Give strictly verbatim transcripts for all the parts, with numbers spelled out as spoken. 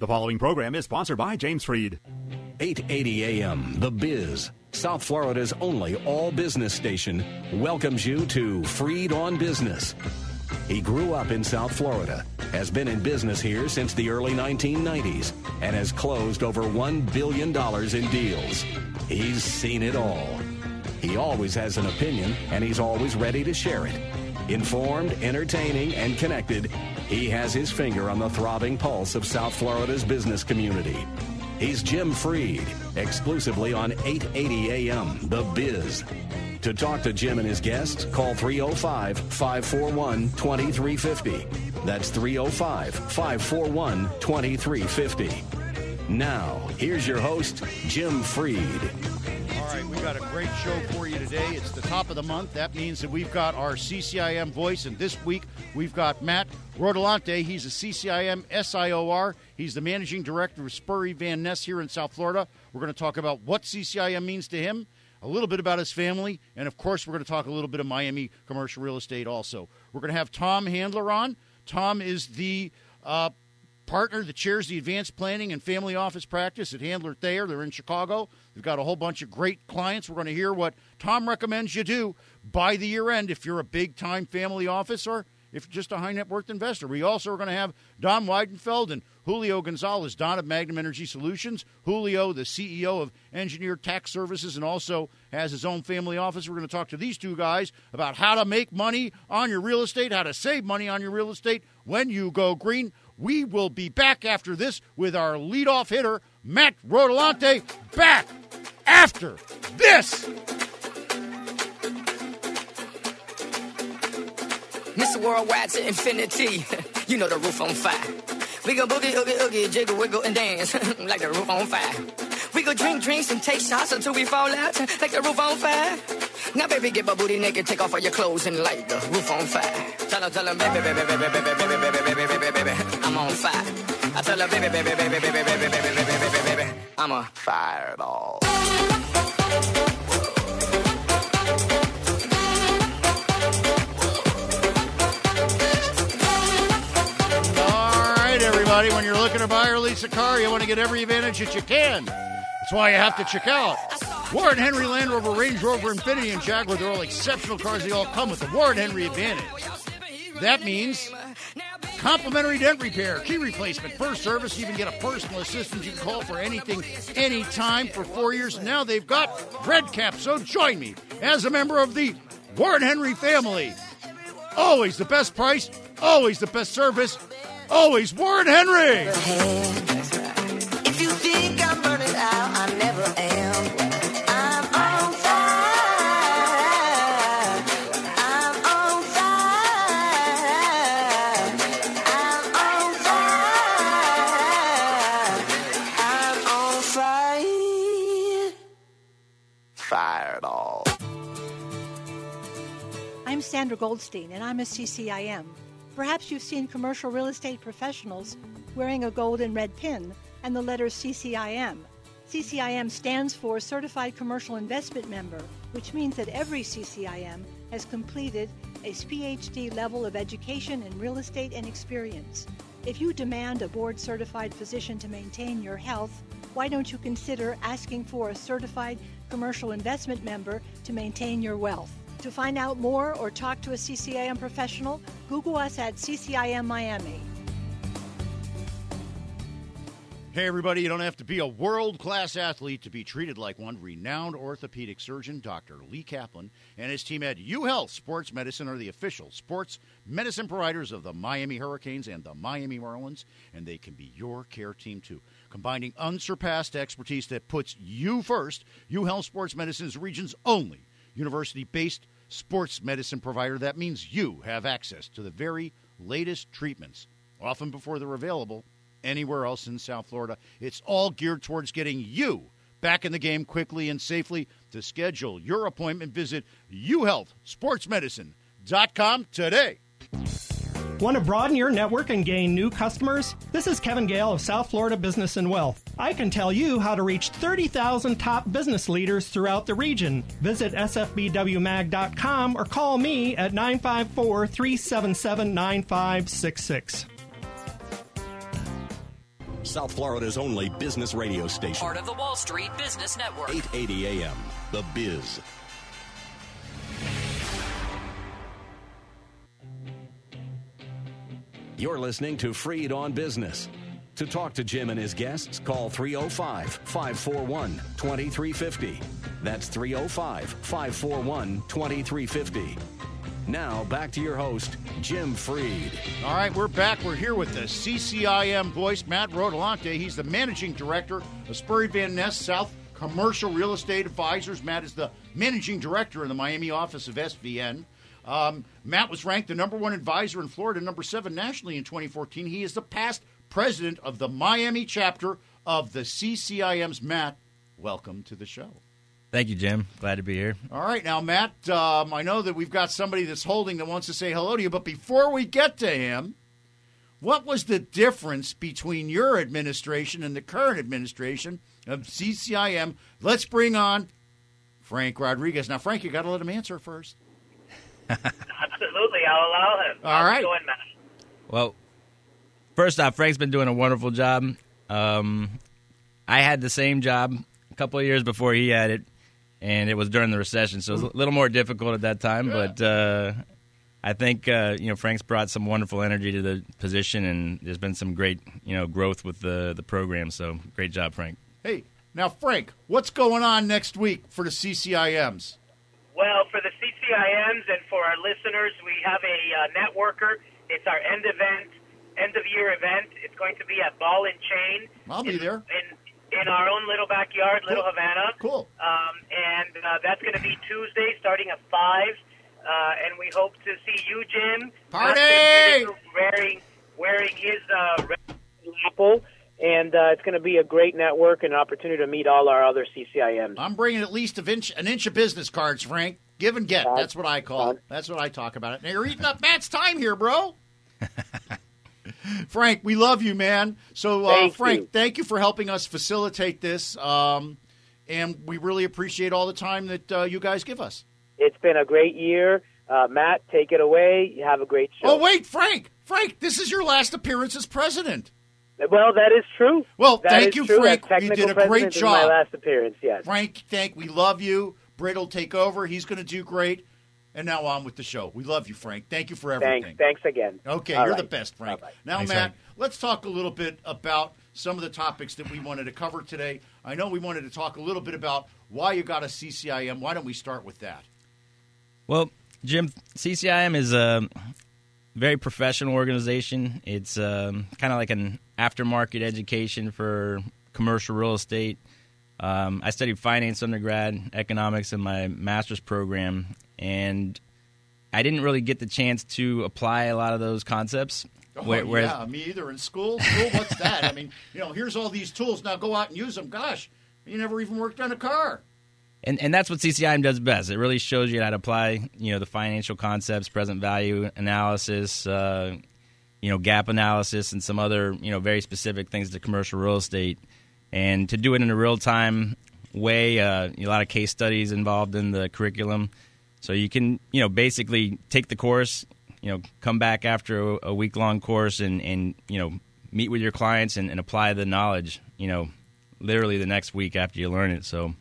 The following program is sponsored by James Freed. eight eighty A M, The Biz, South Florida's only all-business station, welcomes you to Freed on Business. He grew up in South Florida, has been in business here since the early nineteen nineties, and has closed over one billion dollars in deals. He's seen it all. He always has an opinion, and he's always ready to share it. Informed, entertaining, and connected, he has his finger on the throbbing pulse of South Florida's business community. He's Jim Freed, exclusively on eight eighty A M, The Biz. To talk to Jim and his guests, call three oh five, five four one, two three five oh. That's three oh five, five four one, two three five oh. Now, here's your host, Jim Freed. All right, we've got a great show for you today. It's the top of the month. That means that we've got our C C I M voice, and this week we've got Matt Rodolante. He's a C C I M S I O R. He's the managing director of Spurry Van Ness here in South Florida. We're going to talk about what C C I M means to him, a little bit about his family, and, of course, we're going to talk a little bit of Miami commercial real estate also. We're going to have Tom Handler on. Tom is the uh, partner that chairs the advanced planning and family office practice at Handler Thayer. They're in Chicago. They've got a whole bunch of great clients. We're going to hear what Tom recommends you do by the year end if you're a big-time family office or if you're just a high-net-worth investor. We also are going to have Don Weidenfeld and Julio Gonzalez, Don of Magnum Energy Solutions. Julio, the C E O of Engineer Tax Services, and also has his own family office. We're going to talk to these two guys about how to make money on your real estate, how to save money on your real estate when you go green. We will be back after this with our leadoff hitter, Matt Rodolante, back after this. Mister Worldwide to infinity. You know the roof on fire. We go boogie, oogie, oogie, jiggle, wiggle, and dance like the roof on fire. We go drink drinks and take shots until we fall out like the roof on fire. Now, baby, get my booty naked, take off all your clothes and light the roof on fire. Tell her, tell her, baby, baby, baby, baby, baby, baby, baby, baby, baby, baby, I'm on fire. I tell her, baby, baby, baby, baby, baby, baby, baby, baby, baby, baby, I'm a fireball. Everybody, when you're looking to buy or lease a car, you want to get every advantage that you can. That's why you have to check out Warren Henry Land Rover, Range Rover, Infiniti, and Jaguar. They're all exceptional cars. They all come with the Warren Henry advantage. That means complimentary dent repair, key replacement, first service. You even get a personal assistant you can call for anything, anytime for four years. And now they've got Red Cap. So join me as a member of the Warren Henry family. Always the best price, always the best service. Always Warren Henry. If you think I'm running out, I never am. I'm on fire. I'm on fire. I'm on fire. I'm on fire. Fireball. I'm Sandra Goldstein, and I'm a C C I M. Perhaps you've seen commercial real estate professionals wearing a gold and red pin and the letters C C I M. C C I M stands for Certified Commercial Investment Member, which means that every C C I M has completed a P H D level of education in real estate and experience. If you demand a board-certified physician to maintain your health, why don't you consider asking for a Certified Commercial Investment Member to maintain your wealth? To find out more or talk to a C C I M professional, Google us at C C I M Miami. Hey, everybody, you don't have to be a world-class athlete to be treated like one. Renowned orthopedic surgeon Doctor Lee Kaplan and his team at UHealth Sports Medicine are the official sports medicine providers of the Miami Hurricanes and the Miami Marlins, and they can be your care team, too. Combining unsurpassed expertise that puts you first, UHealth Sports Medicine is the region's only university-based sports medicine provider. That means you have access to the very latest treatments, often before they're available anywhere else in South Florida. It's all geared towards getting you back in the game quickly and safely. To schedule your appointment, visit u health sports medicine dot com today. Want to broaden your network and gain new customers? This is Kevin Gale of South Florida Business and Wealth. I can tell you how to reach thirty thousand top business leaders throughout the region. Visit S F B W mag dot com or call me at nine five four, three seven seven, nine five six six. South Florida's only business radio station. Part of the Wall Street Business Network. eight eighty A M, The Biz. You're listening to Freed on Business. To talk to Jim and his guests, call three oh five, five four one, two three five oh. That's three oh five, five four one, two three five oh. Now, back to your host, Jim Freed. All right, we're back. We're here with the C C I M voice, Matt Rodolante. He's the managing director of Spurrier Van Ness South Commercial Real Estate Advisors. Matt is the managing director in the Miami office of S V N. Um, Matt was ranked the number one advisor in Florida, number seven nationally in twenty fourteen. He is the past president of the Miami chapter of the C C I M's. Matt, welcome to the show. Thank you, Jim. Glad to be here. All right. Now, Matt, um, I know that we've got somebody that's holding that wants to say hello to you, but before we get to him, what was the difference between your administration and the current administration of C C I M? Let's bring on Frank Rodriguez. Now, Frank, you got to let him answer first. Absolutely. I'll allow him. All How's right. it going, Matt? Well, first off, Frank's been doing a wonderful job. Um, I had the same job a couple of years before he had it, and it was during the recession, so it was a little more difficult at that time. Yeah. But uh, I think uh, you know Frank's brought some wonderful energy to the position, and there's been some great you know growth with the the program. So great job, Frank. Hey, now, Frank, what's going on next week for the C C I Ms? Well, for the C C I Ms and for our listeners, we have a uh, networker. It's our end event, end of year event. It's going to be at Ball and Chain. I'll be in, there. In, in our own little backyard, Cool. Little Havana. Cool. Um, and uh, that's going to be Tuesday starting at five. Uh, and we hope to see you, Jim. Party! Uh, wearing, wearing his uh, red lapel. And uh, it's going to be a great network and an opportunity to meet all our other C C I Ms. I'm bringing at least an inch, an inch of business cards, Frank. Give and get. That's what I call it. That's what I talk about it. Now, you're eating up Matt's time here, bro. Frank, we love you, man. So, uh, Thank Frank, you. thank you for helping us facilitate this. Um, and we really appreciate all the time that uh, you guys give us. It's been a great year. Uh, Matt, take it away. You have a great show. Oh, wait, Frank. Frank, this is your last appearance as president. Well, that is true. Well, That thank is you, true. Frank. As You technical did a great president, this is my job. last appearance, yes. Frank, thank we love you. Britt will take over. He's going to do great. And now on with the show. We love you, Frank. Thank you for everything. Thanks. Thanks again. Okay, All you're right. the best, Frank. Bye-bye. Now, Thanks, Matt, Frank. let's talk a little bit about some of the topics that we wanted to cover today. I know we wanted to talk a little bit about why you got a C C I M. Why don't we start with that? Well, Jim, C C I M is a very professional organization. It's um, kind of like an aftermarket education for commercial real estate. Um, I studied finance undergrad, economics in my master's program, and I didn't really get the chance to apply a lot of those concepts. Oh, Where- whereas- yeah, me either. In school, school, what's that? I mean, you know, here's all these tools. Now go out and use them. Gosh, you never even worked on a car. And and that's what C C I M does best. It really shows you how to apply, you know, the financial concepts, present value analysis, uh, you know, gap analysis, and some other, you know, very specific things to commercial real estate. And to do it in a real-time way, uh, a lot of case studies involved in the curriculum. So you can, you know, basically take the course, you know, come back after a, a week-long course and, and, you know, meet with your clients and, and apply the knowledge, you know, literally the next week after you learn it. So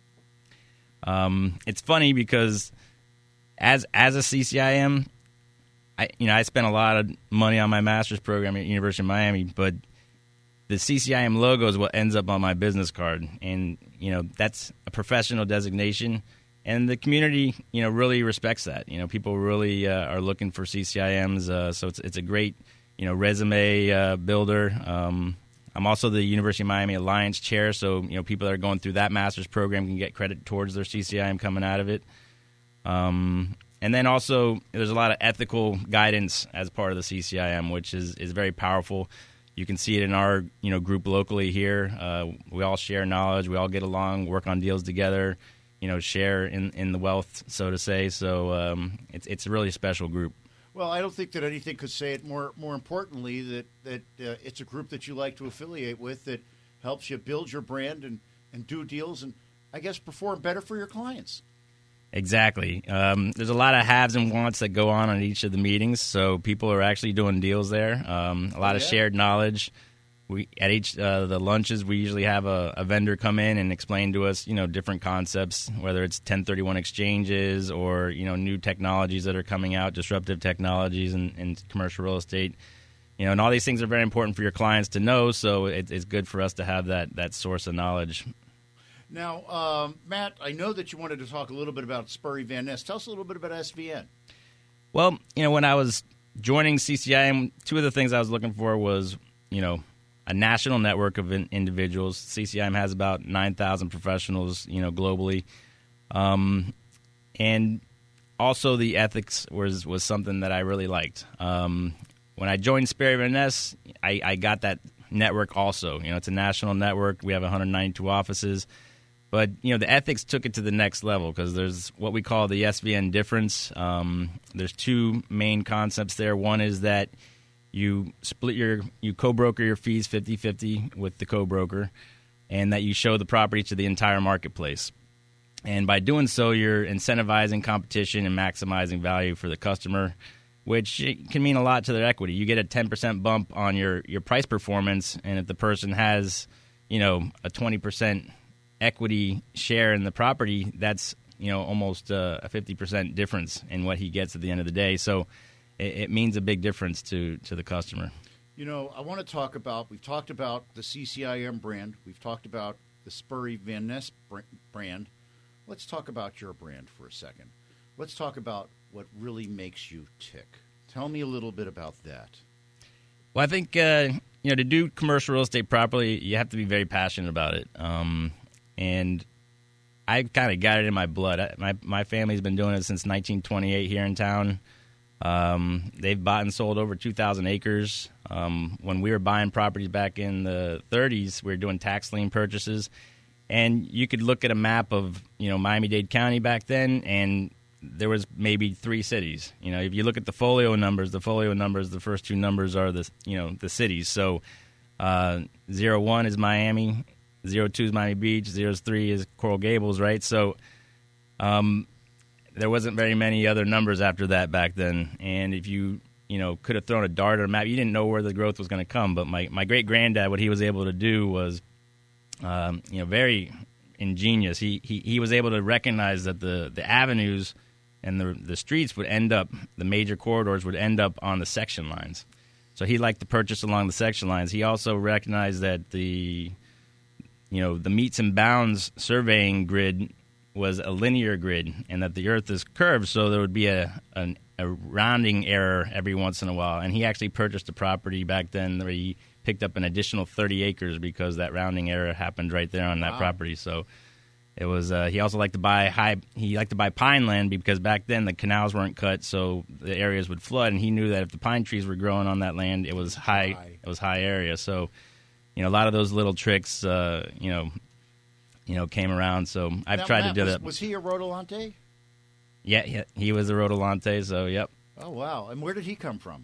um, it's funny because as as a C C I M, I you know I spent a lot of money on my master's program at University of Miami, but the C C I M logo is what ends up on my business card, and you know that's a professional designation, and the community you know really respects that. You know, people really uh, are looking for C C I Ms, uh, so it's it's a great you know resume uh, builder. Um, I'm also the University of Miami Alliance Chair, so you know people that are going through that master's program can get credit towards their C C I M coming out of it. Um, and then also there's a lot of ethical guidance as part of the C C I M, which is, is very powerful. You can see it in our you know group locally here. Uh, we all share knowledge. We all get along, work on deals together, you know, share in, in the wealth, so to say. So um, it's it's a really special group. Well, I don't think that anything could say it more more importantly that that uh, it's a group that you like to affiliate with that helps you build your brand and, and do deals and I guess perform better for your clients. Exactly. Um, there's a lot of haves and wants that go on at each of the meetings, so people are actually doing deals there. Um, a lot Oh, of yeah? shared knowledge. we at each uh, the lunches we usually have a, a vendor come in and explain to us, you know, different concepts, whether it's ten thirty-one exchanges or, you know, new technologies that are coming out, disruptive technologies in, in commercial real estate. You know, and all these things are very important for your clients to know, so it, it's good for us to have that, that source of knowledge. Now, um, Matt, I know that you wanted to talk a little bit about Spurry Van Ness. Tell us a little bit about S V N. Well, you know, when I was joining C C I M, two of the things I was looking for was, you know, a national network of in- individuals. C C I M has about nine thousand professionals, you know, globally. Um, and also the ethics was, was something that I really liked. Um When I joined Spurry Van Ness, I, I got that network also. You know, it's a national network. We have one hundred ninety-two offices. But, you know, the ethics took it to the next level because there's what we call the S V N difference. Um, there's two main concepts there. One is that you split your, you co-broker your fees fifty-fifty with the co-broker, and that you show the property to the entire marketplace. And by doing so, you're incentivizing competition and maximizing value for the customer, which can mean a lot to their equity. You get a ten percent bump on your, your price performance, and if the person has, you know, a twenty percent equity share in the property, that's, you know, almost uh, a fifty percent difference in what he gets at the end of the day. So it, it means a big difference to, to the customer. You know, I want to talk about, we've talked about the C C I M brand. We've talked about the Spurry Van Ness brand. Let's talk about your brand for a second. Let's talk about what really makes you tick. Tell me a little bit about that. Well, I think, uh, you know, to do commercial real estate properly, you have to be very passionate about it. Um, and I kind of got it in my blood. I, my my family's been doing it since nineteen twenty-eight here in town. Um, they've bought and sold over two thousand acres. Um, when we were buying properties back in the thirties, we were doing tax lien purchases. And you could look at a map of, you know, Miami-Dade County back then, and there was maybe three cities. You know, if you look at the folio numbers, the folio numbers, the first two numbers are the, you know, the cities. So uh, zero one is Miami, zero two is Miami Beach, zero three is Coral Gables, right? So um, there wasn't very many other numbers after that back then. And if you, you know, could have thrown a dart or a map, you didn't know where the growth was going to come. But my, my great-granddad, what he was able to do was, um, you know, very ingenious. He, he he was able to recognize that the, the avenues and the the streets would end up, the major corridors would end up on the section lines. So he liked to purchase along the section lines. He also recognized that the, you know, the meets and bounds surveying grid was a linear grid, and that the earth is curved, so there would be a, a, a rounding error every once in a while. And he actually purchased a property back then where he picked up an additional thirty acres because that rounding error happened right there on that wow. property. So it was. Uh, he also liked to buy high. He liked to buy pine land because back then the canals weren't cut, so the areas would flood. And he knew that if the pine trees were growing on that land, it was high. high. It was high area. So, you know, a lot of those little tricks, uh, you know, you know, came around. So I've now, tried Matt, to do was, that. Was he a Rotolante? Yeah, yeah, he was a Rotolante. So yep. Oh wow! And where did he come from?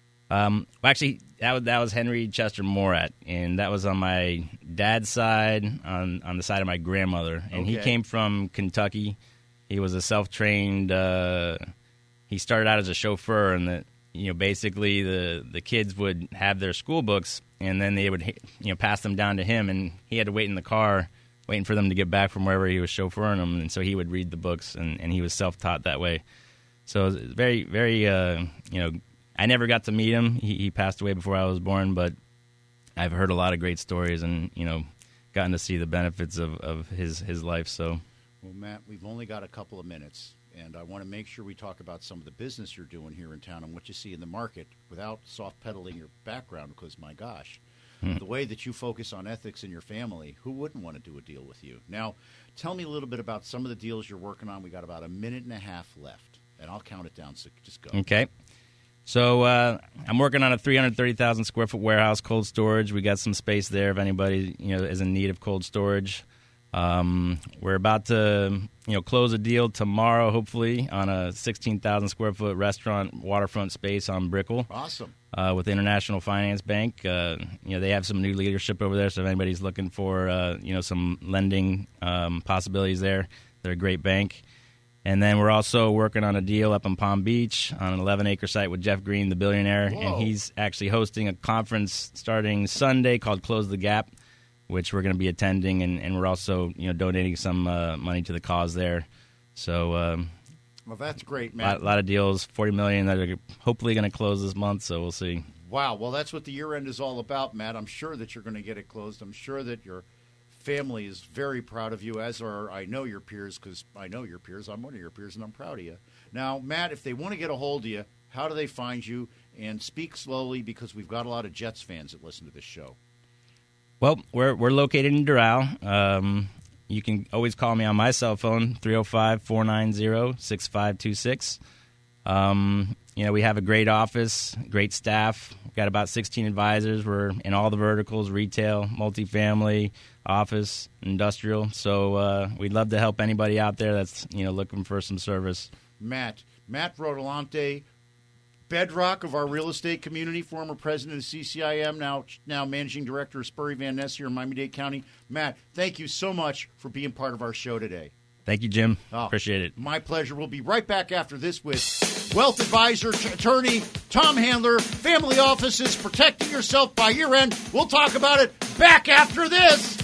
Um, well, actually, that was that was Henry Chester Morat, and that was on my dad's side, on on the side of my grandmother, and okay. he came from Kentucky. He was a self-trained. Uh, he started out as a chauffeur, and the you know basically the the kids would have their school books, and then they would you know pass them down to him, and he had to wait in the car, waiting for them to get back from wherever he was chauffeuring them, and so he would read the books, and, and he was self-taught that way. So it was very very uh, you know. I never got to meet him. He, he passed away before I was born, but I've heard a lot of great stories and, you know, gotten to see the benefits of, of his, his life. So, well, Matt, we've only got a couple of minutes, and I want to make sure we talk about some of the business you're doing here in town and what you see in the market without soft-pedaling your background because, my gosh, hmm. the way that you focus on ethics in your family, who wouldn't want to do a deal with you? Now, tell me a little bit about some of the deals you're working on. We got about a minute and a half left, and I'll count it down, so just go. Okay. So uh, I'm working on a three hundred thirty thousand square foot warehouse, cold storage. We got some space there if anybody you know is in need of cold storage. Um, we're about to you know close a deal tomorrow, hopefully, on a sixteen thousand square foot restaurant waterfront space on Brickell. Awesome. Uh, with International Finance Bank. Uh, you know they have some new leadership over there, so if anybody's looking for uh, you know some lending um, possibilities there, they're a great bank. And then we're also working on a deal up in Palm Beach on an eleven-acre site with Jeff Green, the billionaire. Whoa. And he's actually hosting a conference starting Sunday called Close the Gap, which we're going to be attending. And, and we're also, you know, donating some uh, money to the cause there. So um, well, that's great, a man. lot, lot of deals, forty million dollars that are hopefully going to close this month, so we'll see. Wow, well, that's what the year-end is all about, Matt. I'm sure that you're going to get it closed. I'm sure that your family is very proud of you, as are, I know, your peers, because I know your peers. I'm one of your peers, and I'm proud of you. Now, Matt, if they want to get a hold of you, how do they find you? And speak slowly, because we've got a lot of Jets fans that listen to this show. Well, we're we're located in Doral. Um, you can always call me on my cell phone, three oh five, four nine zero, six five two six. Um, you know, we have a great office, great staff. We've got about sixteen advisors. We're in all the verticals, retail, multifamily, office, industrial. So uh, we'd love to help anybody out there that's, you know, looking for some service. Matt, Matt Rodolante, bedrock of our real estate community, former president of C C I M, now now managing director of Spurry Van Ness here in Miami-Dade County. Matt, thank you so much for being part of our show today. Thank you, Jim. Oh, Appreciate it. My pleasure. We'll be right back after this with wealth advisor, t- attorney, Tom Handler, family offices, protecting yourself by year end. We'll talk about it back after this.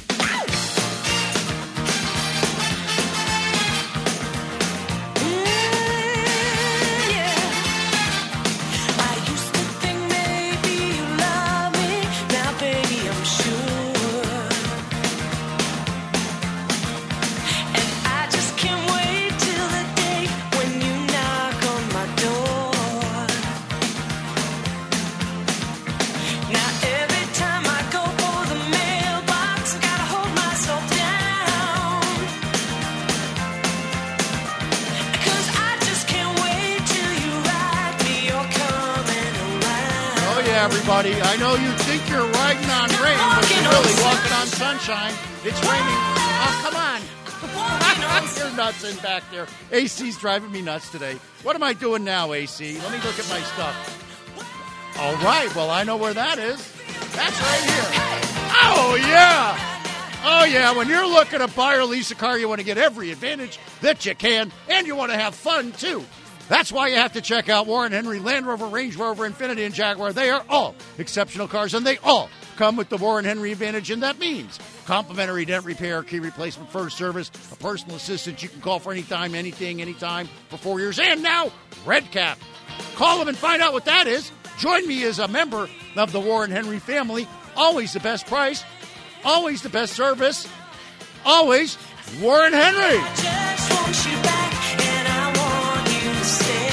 Everybody, I know you think you're riding on rain, but you're really walking on sunshine. It's raining. Oh, come on. You're nuts in back there. A C's driving me nuts today. What am I doing now, A C? Let me look at my stuff. All right, well, I know where that is. That's right here. Oh, yeah. Oh, yeah, when you're looking to buy or lease a car, you want to get every advantage that you can, and you want to have fun, too. That's why you have to check out Warren Henry, Land Rover, Range Rover, Infiniti, and Jaguar. They are all exceptional cars, and they all come with the Warren Henry Advantage, and that means complimentary dent repair, key replacement, first service, a personal assistant you can call for anytime, anything, anytime for four years, and now Red Cap. Call them and find out what that is. Join me as a member of the Warren Henry family. Always the best price, always the best service, always Warren Henry. I just want you back, and I want you to stay.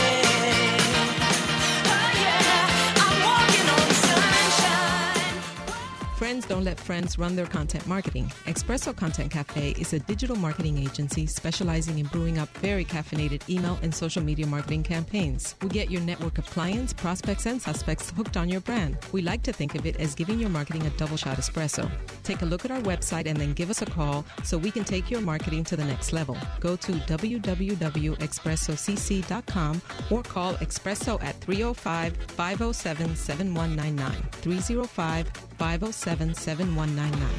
Oh yeah, I'm walking on sunshine. Friends don't let friends run their content marketing. Espresso Content Cafe is a digital marketing agency specializing in brewing up very caffeinated email and social media marketing campaigns. We get your network of clients, prospects, and suspects hooked on your brand. We like to think of it as giving your marketing a double shot espresso. Take a look at our website and then give us a call so we can take your marketing to the next level. Go to w w w dot espresso c c dot com or call Espresso at three oh five, five oh seven, seven one nine nine. three oh five, five oh seven, seven one nine nine.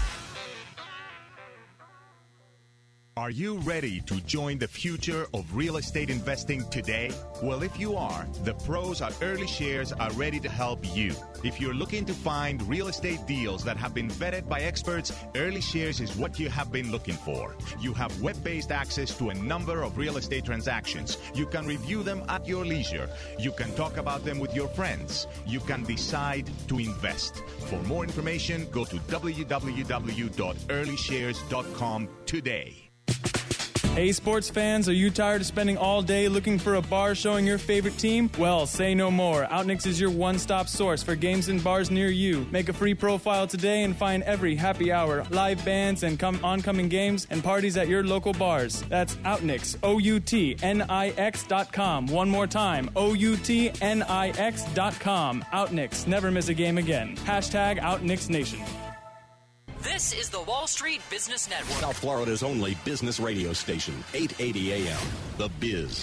Are you ready to join the future of real estate investing today? Well, if you are, the pros at Early Shares are ready to help you. If you're looking to find real estate deals that have been vetted by experts, Early Shares is what you have been looking for. You have web-based access to a number of real estate transactions. You can review them at your leisure. You can talk about them with your friends. You can decide to invest. For more information, go to w w w dot early shares dot com today. Hey, sports fans, are you tired of spending all day looking for a bar showing your favorite team? Well, say no more. Outnix is your one-stop source for games and bars near you. Make a free profile today and find every happy hour, live bands, and come oncoming games and parties at your local bars. That's Outnix, O U T N I X dot com. One more time, O U T N I X dot com. Outnix, never miss a game again. Hashtag Outnix Nation. This is the Wall Street Business Network. South Florida's only business radio station, eight eighty A M, The Biz.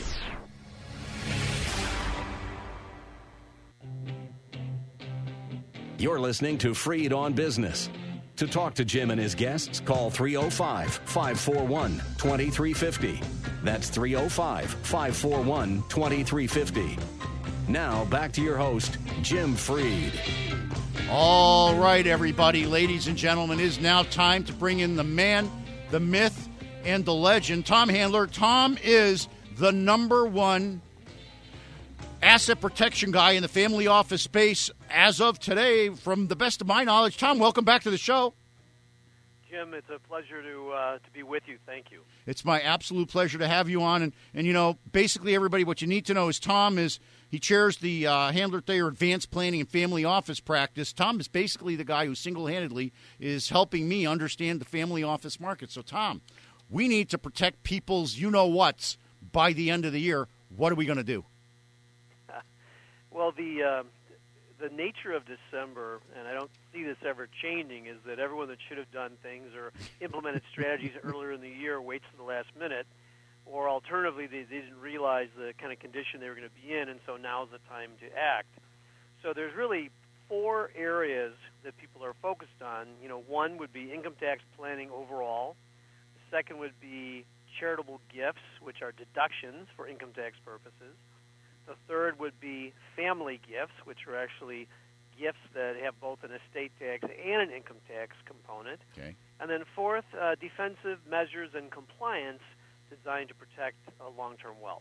You're listening to Freed on Business. To talk to Jim and his guests, call three oh five, five four one, two three five oh. That's three oh five, five four one, two three five oh. Now, back to your host, Jim Freed. All right, everybody, ladies and gentlemen, it is now time to bring in the man, the myth, and the legend, Tom Handler. Tom is the number one asset protection guy in the family office space as of today, from the best of my knowledge. Tom, welcome back to the show. Jim, it's a pleasure to uh, to be with you. Thank you. It's my absolute pleasure to have you on. And, and you know, basically, everybody, what you need to know is Tom is, he chairs the uh, Handler Thayer Advanced Planning and Family Office practice. Tom is basically the guy who single-handedly is helping me understand the family office market. So, Tom, we need to protect people's you-know-whats by the end of the year. What are we going to do? Well, the uh, the nature of December, and I don't see this ever changing, is that everyone that should have done things or implemented strategies earlier in the year waits to the last minute, or alternatively, they, they didn't realize the kind of condition they were going to be in, and so now's the time to act. So there's really four areas that people are focused on. You know, one would be income tax planning overall. The second would be charitable gifts, which are deductions for income tax purposes. The third would be family gifts, which are actually gifts that have both an estate tax and an income tax component. Okay. And then fourth, uh, defensive measures and compliance designed to protect uh, long-term wealth.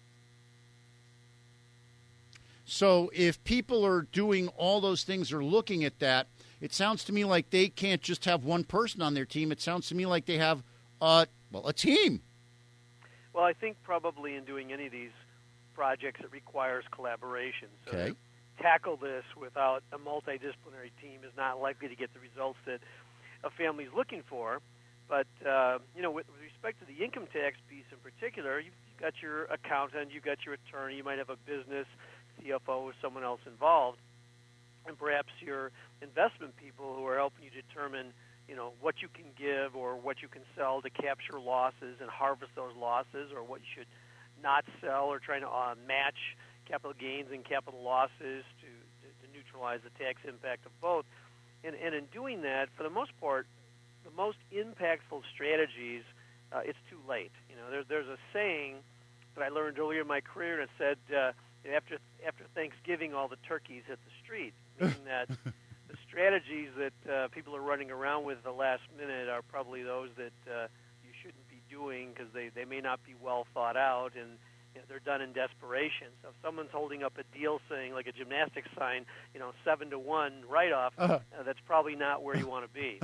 So if people are doing all those things or looking at that, it sounds to me like they can't just have one person on their team. It sounds to me like they have, uh, well, a team. Well, I think probably in doing any of these projects, it requires collaboration. So Okay. to tackle this without a multidisciplinary team is not likely to get the results that a family is looking for. But, uh, you know, with, with respect to the income tax piece in particular, you've, you've got your accountant, you've got your attorney, you might have a business C F O or someone else involved, and perhaps your investment people who are helping you determine, you know, what you can give or what you can sell to capture losses and harvest those losses, or what you should not sell, or trying to uh, match capital gains and capital losses to, to, to neutralize the tax impact of both. And, and in doing that, for the most part, the most impactful strategies, uh, it's too late. You know, there, there's a saying that I learned earlier in my career, and it said, uh, after after Thanksgiving, all the turkeys hit the street, meaning that the strategies that uh, people are running around with at the last minute are probably those that uh, you shouldn't be doing, because they, they may not be well thought out, and you know, they're done in desperation. So if someone's holding up a deal saying, like a gymnastics sign, you know, seven to one write-off, uh-huh. uh, that's probably not where you want to be.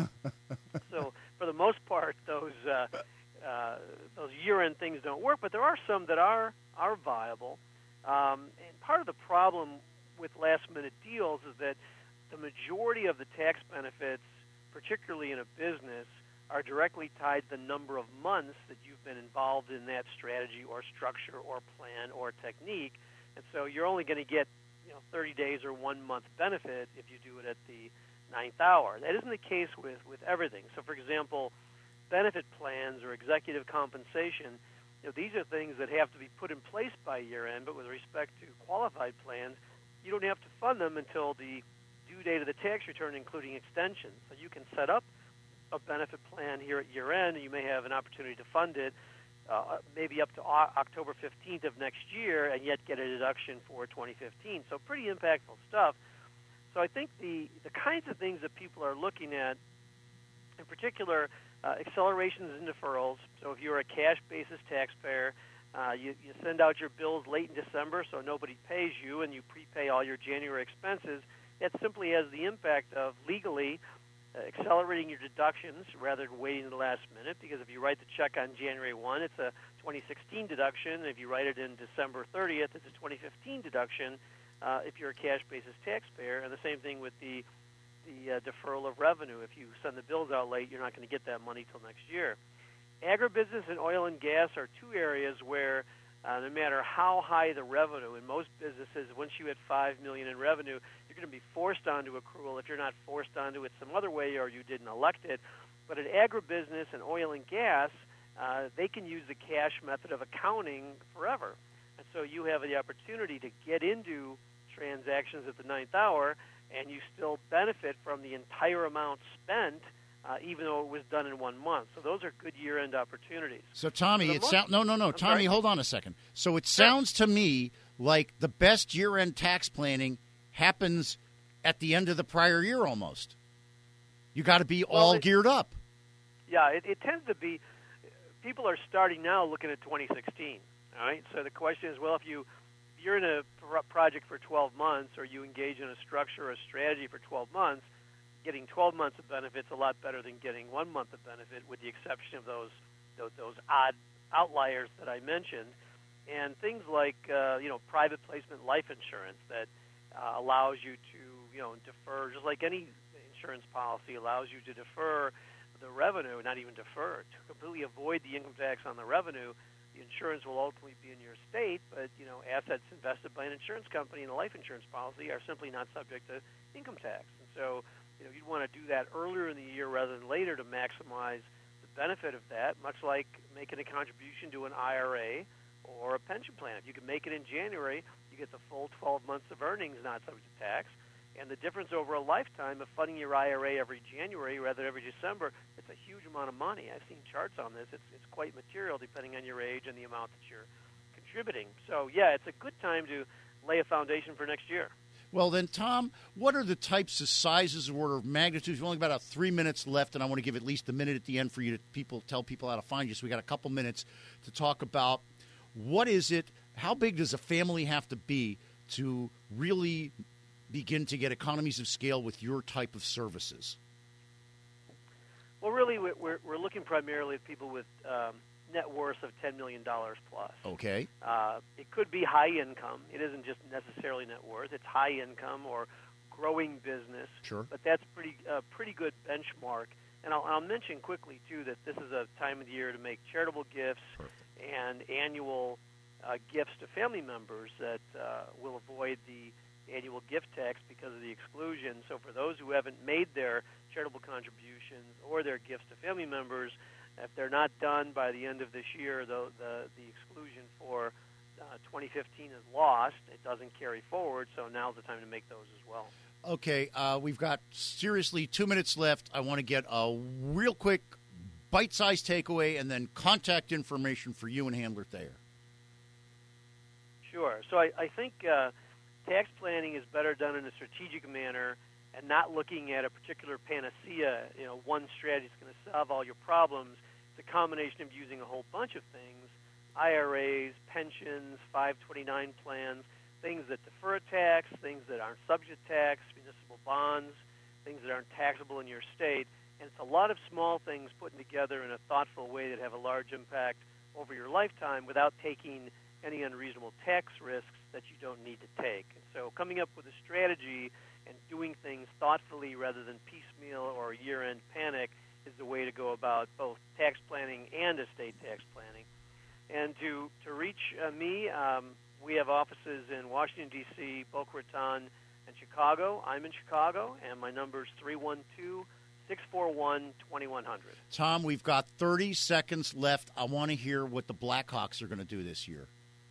So for the most part, those uh, uh, those year-end things don't work, but there are some that are are viable. Um, and part of the problem with last-minute deals is that the majority of the tax benefits, particularly in a business, are directly tied to the number of months that you've been involved in that strategy or structure or plan or technique. And so you're only going to get, you know, thirty days or one month benefit if you do it at the ninth hour. That isn't the case with, with everything. So, for example, benefit plans or executive compensation, you know, these are things that have to be put in place by year end, but with respect to qualified plans, you don't have to fund them until the due date of the tax return, including extensions. So you can set up a benefit plan here at year end, and you may have an opportunity to fund it uh, maybe up to o- October fifteenth of next year, and yet get a deduction for twenty fifteen. So pretty impactful stuff. So I think the, the kinds of things that people are looking at, in particular, uh, accelerations and deferrals. So if you're a cash basis taxpayer, uh, you, you send out your bills late in December so nobody pays you, and you prepay all your January expenses. That simply has the impact of legally uh, accelerating your deductions rather than waiting to the last minute, because if you write the check on January first, it's a twenty sixteen deduction. If you write it in December thirtieth, it's a twenty fifteen deduction uh, if you're a cash basis taxpayer. And the same thing with the the uh, deferral of revenue. If you send the bills out late, you're not going to get that money till next year. Agribusiness and oil and gas are two areas where uh, no matter how high the revenue, in most businesses, once you hit five million dollars in revenue, you're going to be forced onto accrual if you're not forced onto it some other way or you didn't elect it. But in agribusiness and oil and gas, uh, they can use the cash method of accounting forever. And so you have the opportunity to get into transactions at the ninth hour, and you still benefit from the entire amount spent uh, even though it was done in one month. So those are good year-end opportunities. So, Tommy, For the it month- sounds no, no, no. I'm Tommy, sorry? hold on a second. So it sounds to me like the best year-end tax planning happens at the end of the prior year almost. You got to be Well, all it- geared up. Yeah, it, it tends to be. People are starting now looking at twenty sixteen. All right. So the question is, well, if you if you're in a pro- project for twelve months, or you engage in a structure or a strategy for twelve months, getting twelve months of benefits a lot better than getting one month of benefit, with the exception of those those, those odd outliers that I mentioned, and things like uh, you know private placement life insurance that uh, allows you to you know defer, just like any insurance policy allows you to defer the revenue, not even defer, to completely avoid the income tax on the revenue. The insurance will ultimately be in your state, but you know assets invested by an insurance company in a life insurance policy are simply not subject to income tax. And so you know you'd want to do that earlier in the year rather than later to maximize the benefit of that, much like making a contribution to an I R A or a pension plan. If you can make it in January, you get the full twelve months of earnings not subject to tax. And the difference over a lifetime of funding your I R A every January rather than every December, it's a huge amount of money. I've seen charts on this. It's, it's quite material depending on your age and the amount that you're contributing. So, yeah, it's a good time to lay a foundation for next year. Well, then, Tom, what are the types of sizes or order of magnitudes? We've only got about three minutes left, and I want to give at least a minute at the end for you to people tell people how to find you. So we got a couple minutes to talk about what is it, how big does a family have to be to really begin to get economies of scale with your type of services? Well, really, we're, we're looking primarily at people with um, net worth of ten million dollars plus. Okay. Uh, it could be high income. It isn't just necessarily net worth. It's high income or growing business. Sure. But that's pretty uh, pretty good benchmark. And I'll, I'll mention quickly, too, that this is a time of the year to make charitable gifts Perfect. and annual uh, gifts to family members that uh, will avoid the annual gift tax because of the exclusion. So for those who haven't made their charitable contributions or their gifts to family members, if they're not done by the end of this year, the the, the exclusion for uh, twenty fifteen is lost. It doesn't carry forward, so now's the time to make those as well. Okay, uh, we've got seriously two minutes left. I want to get a real quick bite-sized takeaway and then contact information for you and Handler Thayer. Sure. So I, I think uh, tax planning is better done in a strategic manner and not looking at a particular panacea, you know, one strategy is going to solve all your problems. It's a combination of using a whole bunch of things, I R As, pensions, five twenty-nine plans, things that defer tax, things that aren't subject to tax, municipal bonds, things that aren't taxable in your state. And it's a lot of small things put together in a thoughtful way that have a large impact over your lifetime without taking any unreasonable tax risks that you don't need to take. And so coming up with a strategy and doing things thoughtfully rather than piecemeal or year-end panic is the way to go about both tax planning and estate tax planning. And to, to reach uh, me, um, we have offices in Washington, D C, Boca Raton, and Chicago. I'm in Chicago, and my number is three one two, six four one, two one zero zero. Tom, we've got thirty seconds left. I want to hear what the Blackhawks are going to do this year.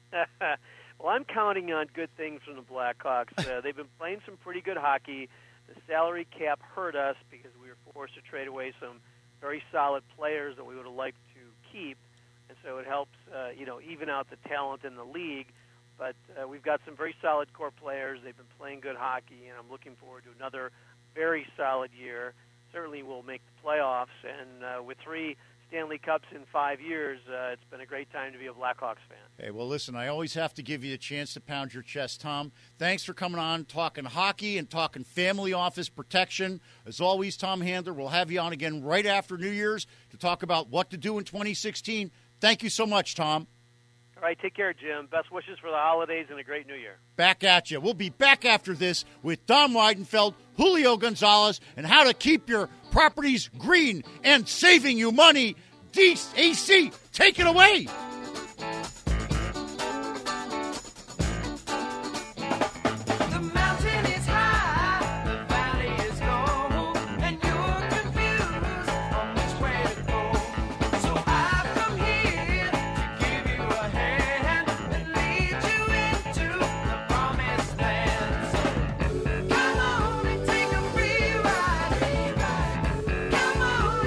Well, I'm counting on good things from the Blackhawks. Uh, they've been playing some pretty good hockey. The salary cap hurt us because we were forced to trade away some very solid players that we would have liked to keep, and so it helps, uh, you know, even out the talent in the league. But uh, we've got some very solid core players. They've been playing good hockey, and I'm looking forward to another very solid year. Certainly we'll make the playoffs, and uh, with three Stanley Cups in five years, uh, it's been a great time to be a Blackhawks fan. Hey, well, listen, I always have to give you a chance to pound your chest, Tom. Thanks for coming on, talking hockey and talking family office protection. As always, Tom Handler, we'll have you on again right after New Year's to talk about what to do in twenty sixteen. Thank you so much, Tom. All right, take care, Jim. Best wishes for the holidays and a great New Year. Back at you. We'll be back after this with Dom Weidenfeld, Julio Gonzalez, and how to keep your properties green and saving you money. D A C, take it away. Come on.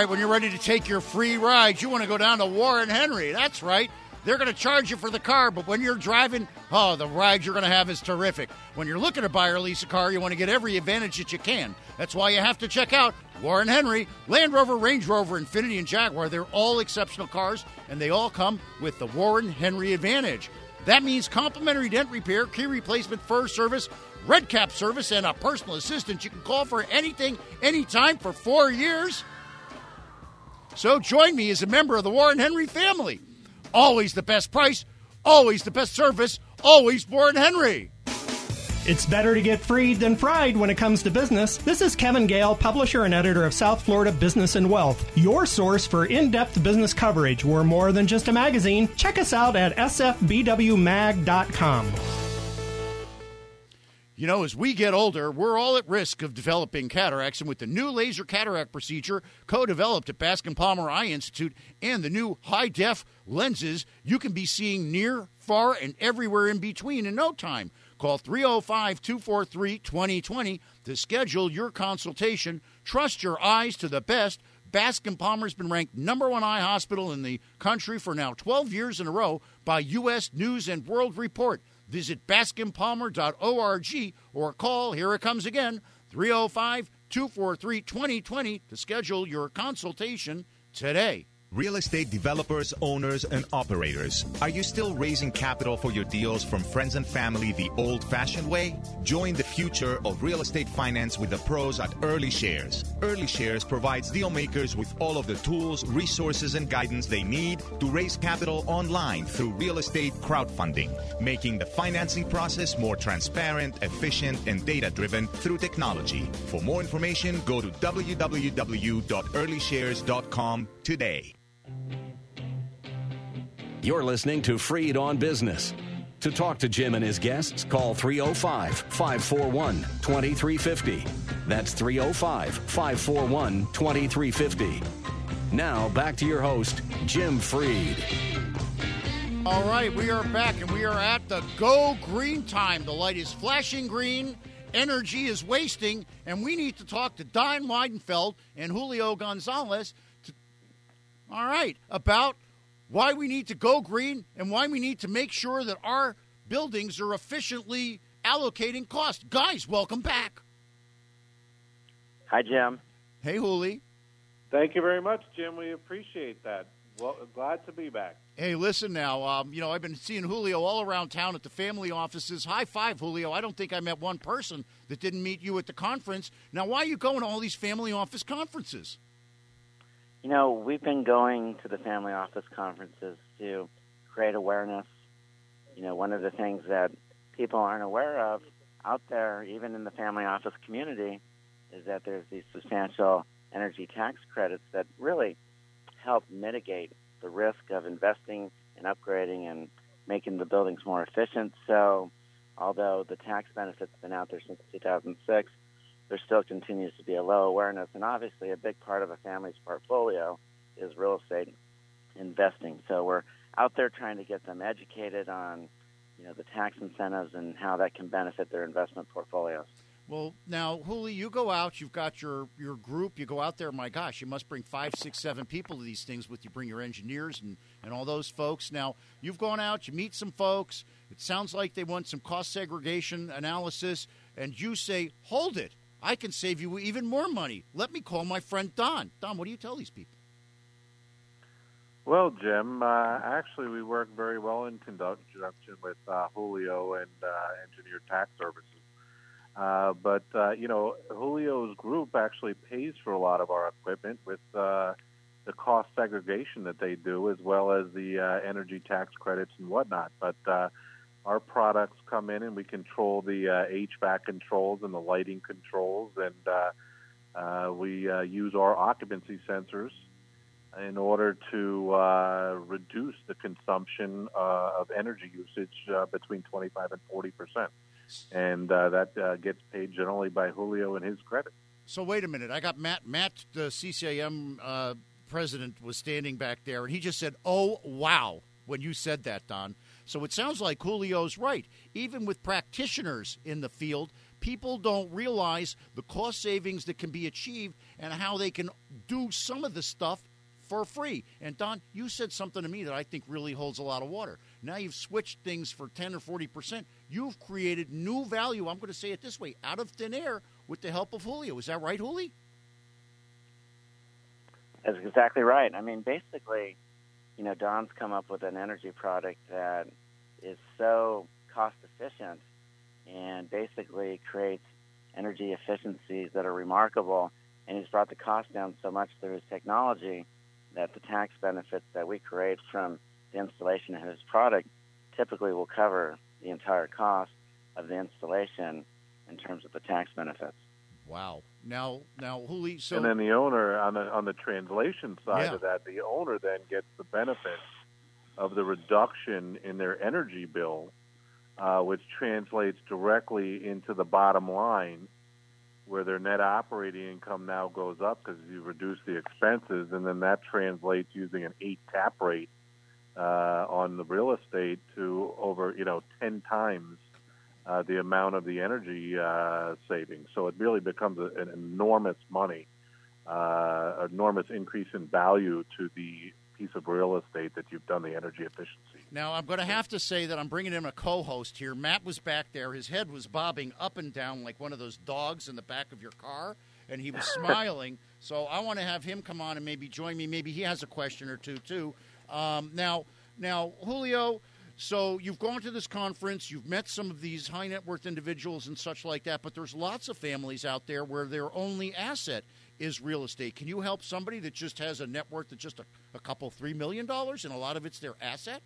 right, when you're ready to take your free rides, you want to go down to Warren Henry. That's right. They're going to charge you for the car, but when you're driving, oh, the ride you're going to have is terrific. When you're looking to buy or lease a car, you want to get every advantage that you can. That's why you have to check out Warren Henry, Land Rover, Range Rover, Infiniti, and Jaguar. They're all exceptional cars, and they all come with the Warren Henry Advantage. That means complimentary dent repair, key replacement, fur service, red cap service, and a personal assistant you can call for anything, anytime for four years. So join me as a member of the Warren Henry family. Always the best price, always the best service, always Warren Henry. It's better to get freed than fried when it comes to business. This is Kevin Gale, publisher and editor of South Florida Business and Wealth, your source for in-depth business coverage. We're more than just a magazine. Check us out at s f b w mag dot com. You know, as we get older, we're all at risk of developing cataracts, and with the new laser cataract procedure co-developed at Bascom Palmer Eye Institute and the new high-def lenses, you can be seeing near, far, and everywhere in between in no time. Call three oh five, two four three, two oh two oh to schedule your consultation. Trust your eyes to the best. Bascom Palmer's been ranked number one eye hospital in the country for now twelve years in a row by U S News and World Report. Visit bascom palmer dot org or call, here it comes again, three oh five, two four three, two oh two oh to schedule your consultation today. Real estate developers, owners, and operators. Are you still raising capital for your deals from friends and family the old-fashioned way? Join the future of real estate finance with the pros at Early Shares. Early Shares provides deal makers with all of the tools, resources, and guidance they need to raise capital online through real estate crowdfunding, making the financing process more transparent, efficient, and data-driven through technology. For more information, go to w w w dot early shares dot com today. You're listening to Freed on Business. To talk to Jim and his guests, call three oh five, five four one, two three five oh. That's three oh five, five four one, two three five oh. Now, back to your host, Jim Freed. All right, we are back, and we are at the Go Green time. The light is flashing green, energy is wasting, and we need to talk to Don Weidenfeld and Julio Gonzalez, to, all right, about why we need to go green and why we need to make sure that our buildings are efficiently allocating cost. Guys, welcome back. Hi, Jim. Hey, Juli. Thank you very much, Jim. We appreciate that. Well, glad to be back. Hey, listen now. Um, you know, I've been seeing Julio all around town at the family offices. High five, Julio. I don't think I met one person that didn't meet you at the conference. Now, why are you going to all these family office conferences? You know, we've been going to the family office conferences to create awareness. You know, one of the things that people aren't aware of out there, even in the family office community, is that there's these substantial energy tax credits that really help mitigate the risk of investing and upgrading and making the buildings more efficient. So although the tax benefit's been out there since two thousand six, there still continues to be a low awareness, and obviously a big part of a family's portfolio is real estate investing. So we're out there trying to get them educated on, you know, the tax incentives and how that can benefit their investment portfolios. Well, now, Juli, you go out, you've got your, your group, you go out there, my gosh, you must bring five, six, seven people to these things with you, bring your engineers and, and all those folks. Now, you've gone out, you meet some folks, it sounds like they want some cost segregation analysis, and you say, hold it. I can save you even more money. Let me call my friend Don. Don, what do you tell these people? Well, Jim, uh, actually we work very well in conjunction with uh, Julio and uh, Engineer Tax Services. Uh, but, uh, you know, Julio's group actually pays for a lot of our equipment with uh, the cost segregation that they do, as well as the uh, energy tax credits and whatnot. But uh, our products come in and we control the uh, H V A C controls and the lighting controls, and uh, uh, we uh, use our occupancy sensors in order to uh, reduce the consumption uh, of energy usage uh, between twenty-five and forty percent. And uh, that uh, gets paid generally by Julio and his credit. So wait a minute. I got Matt, Matt, the C C I M uh, president, was standing back there, and he just said, oh, wow, when you said that, Don. So it sounds like Julio's right. Even with practitioners in the field, people don't realize the cost savings that can be achieved and how they can do some of the stuff for free. And, Don, you said something to me that I think really holds a lot of water. Now you've switched things for ten or forty percent. You've created new value, I'm going to say it this way, out of thin air with the help of Julio. Is that right, Juli? That's exactly right. I mean, basically, you know, Don's come up with an energy product that is so cost efficient and basically creates energy efficiencies that are remarkable. And he's brought the cost down so much through his technology that the tax benefits that we create from the installation of his product typically will cover the entire cost of the installation in terms of the tax benefits. Wow. Now, now, Juli, so and then the owner on the on the translation side Yeah. of that, the owner then gets the benefit of the reduction in their energy bill, uh, which translates directly into the bottom line, where their net operating income now goes up because you reduce the expenses, and then that translates using an eight cap rate uh, on the real estate to over you know ten times uh, the amount of the energy uh, savings. So it really becomes a, an enormous money, uh, enormous increase in value to the piece of real estate that you've done the energy efficiency. Now, I'm going to have to say that I'm bringing in a co-host here. Matt was back there. His head was bobbing up and down like one of those dogs in the back of your car, and he was smiling. So I want to have him come on and maybe join me. Maybe he has a question or two, too. Um, now, now, Julio, so you've gone to this conference. You've met some of these high-net-worth individuals and such like that, but there's lots of families out there where their only asset is real estate. Can you help somebody that just has a net worth of just a, a couple, three million dollars, and a lot of it's their asset?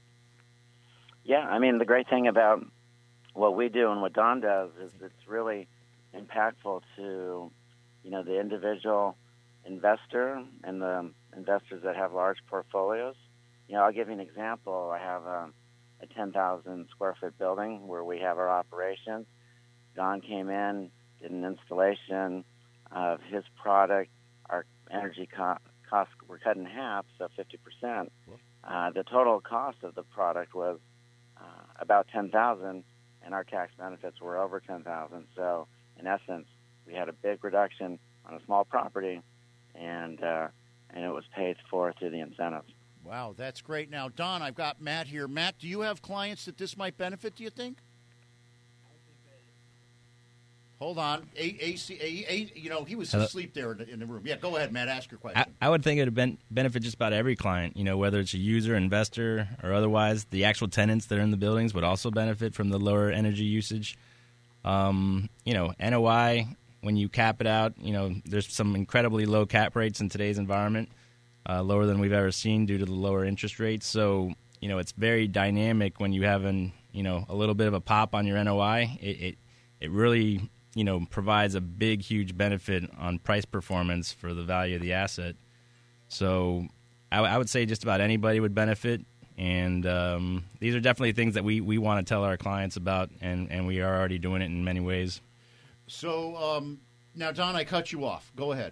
Yeah, I mean, the great thing about what we do and what Don does is it's really impactful to, you know, the individual investor and the investors that have large portfolios. You know, I'll give you an example. I have a, a ten thousand square foot building where we have our operations. Don came in, did an installation of his product. Our energy co- costs were cut in half, so fifty percent. Uh, the total cost of the product was uh, about ten thousand dollars, and our tax benefits were over ten thousand dollars. So, in essence, we had a big reduction on a small property, and uh, and it was paid for through the incentives. Wow, that's great. Now, Don, I've got Matt here. Matt, do you have clients that this might benefit, do you think? Hold on. A, A, C, A, A, you know, he was Hello? asleep there in the, in the room. Yeah, go ahead, Matt. Ask your I, question. I would think it would ben- benefit just about every client, you know, whether it's a user, investor, or otherwise. The actual tenants that are in the buildings would also benefit from the lower energy usage. Um, you know, N O I, when you cap it out, you know, there's some incredibly low cap rates in today's environment, uh, lower than we've ever seen due to the lower interest rates. So, you know, it's very dynamic when you have an, you know, a little bit of a pop on your N O I. It, it, it really, you know, provides a big, huge benefit on price performance for the value of the asset. So I, I would say just about anybody would benefit. And um, these are definitely things that we, we want to tell our clients about, and, and we are already doing it in many ways. So, um, now, Don, I cut you off. Go ahead.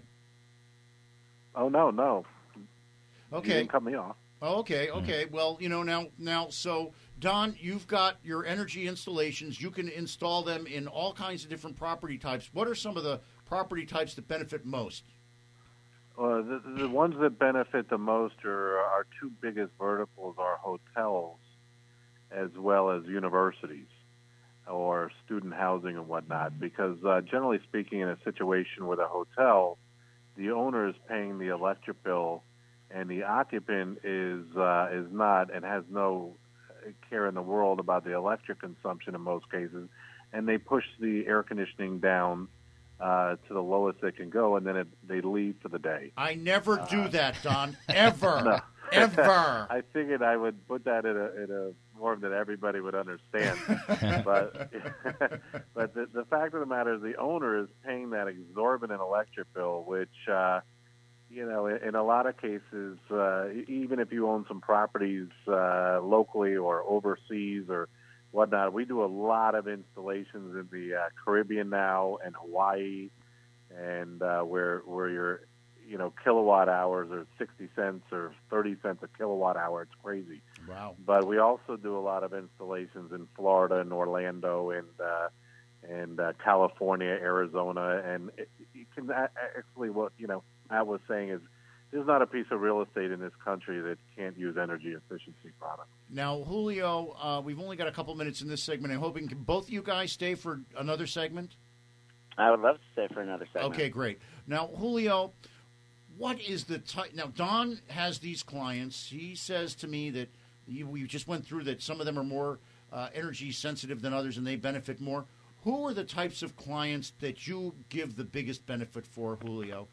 Oh, no, no. Okay. You didn't cut me off. Oh, okay, okay. Well, you know, now, now, so, Don, you've got your energy installations. You can install them in all kinds of different property types. What are some of the property types that benefit most? Uh, the, the ones that benefit the most are our two biggest verticals are hotels as well as universities or student housing and whatnot. Because uh, generally speaking, in a situation with a hotel, the owner is paying the electric bill and the occupant is uh, is not and has no care in the world about the electric consumption in most cases, and they push the air conditioning down uh, to the lowest they can go, and then it, they leave for the day. I never do uh, that, Don. Ever. No. Ever. I figured I would put that in a, in a form that everybody would understand. but but the, the fact of the matter is the owner is paying that exorbitant electric bill, which, uh, you know, in, in a lot of cases, uh, even if you own some properties uh, locally or overseas or whatnot, we do a lot of installations in the uh, Caribbean now and Hawaii, and uh, where where you're you know, kilowatt hours are sixty cents or thirty cents a kilowatt hour. It's crazy. Wow. But we also do a lot of installations in Florida and Orlando and uh, and uh, California, Arizona, and it, you can actually, what you know, Matt was saying is, there's not a piece of real estate in this country that can't use energy efficiency products. Now, Julio, uh, we've only got a couple minutes in this segment. I'm hoping can both of you guys stay for another segment? I would love to stay for another segment. Okay, great. Now, Julio, what is the type? Now, Don has these clients. He says to me that you, we just went through that some of them are more uh, energy sensitive than others and they benefit more. Who are the types of clients that you give the biggest benefit for, Julio?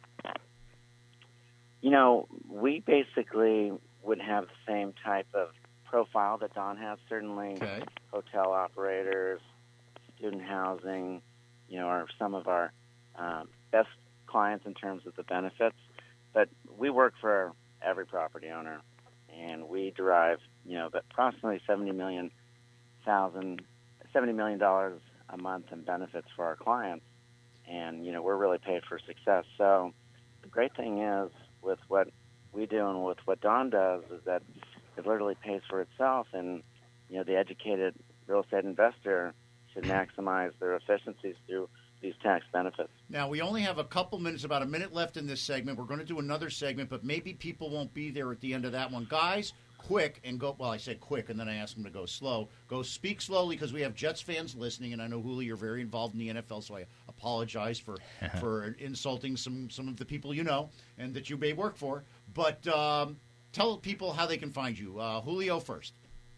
You know, we basically would have the same type of profile that Don has, certainly. Okay. Hotel operators, student housing, you know, are some of our um, best clients in terms of the benefits. But we work for every property owner, and we derive, you know, approximately seventy million thousand, seventy million dollars a month in benefits for our clients. And, you know, we're really paid for success. So the great thing is, with what we do and with what Don does, is that it literally pays for itself, and you know the educated real estate investor should maximize their efficiencies through these tax benefits. Now, we only have a couple minutes, about a minute left in this segment. We're going to do another segment, but maybe people won't be there at the end of that one. Guys, quick and go, well, I said quick, and then I asked them to go slow. Go speak slowly because we have Jets fans listening, and I know, Julio, you're very involved in the N F L, so I apologize for, for insulting some, some of the people you know and that you may work for. But um, tell people how they can find you. Uh, Julio first.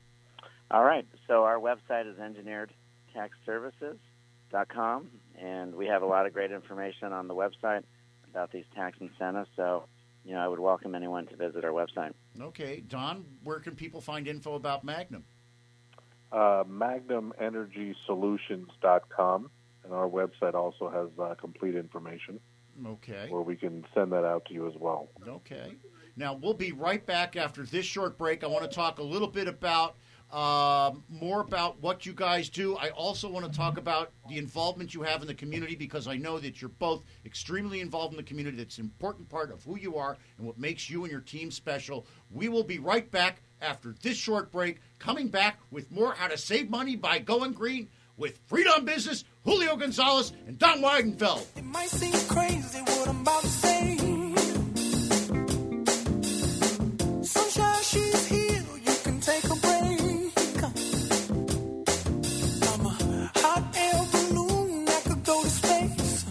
All right. So our website is engineered tax services dot com, and we have a lot of great information on the website about these tax incentives. So, you know, I would welcome anyone to visit our website. Okay. Don, where can people find info about Magnum? Uh, magnum energy solutions dot com, and our website also has uh, complete information. Okay. Where we can send that out to you as well. Okay. Now, we'll be right back after this short break. I want to talk a little bit about uh, more about what you guys do. I also want to talk about the involvement you have in the community, because I know that you're both extremely involved in the community. That's an important part of who you are and what makes you and your team special. We will be right back after this short break, coming back with more How to Save Money by Going Green with Freed on Business, Julio Gonzalez, and Don Weidenfeld. It might seem crazy what I'm about to say. Sunshine, she's here, you can take a break. I'm a hot air balloon that could go to space.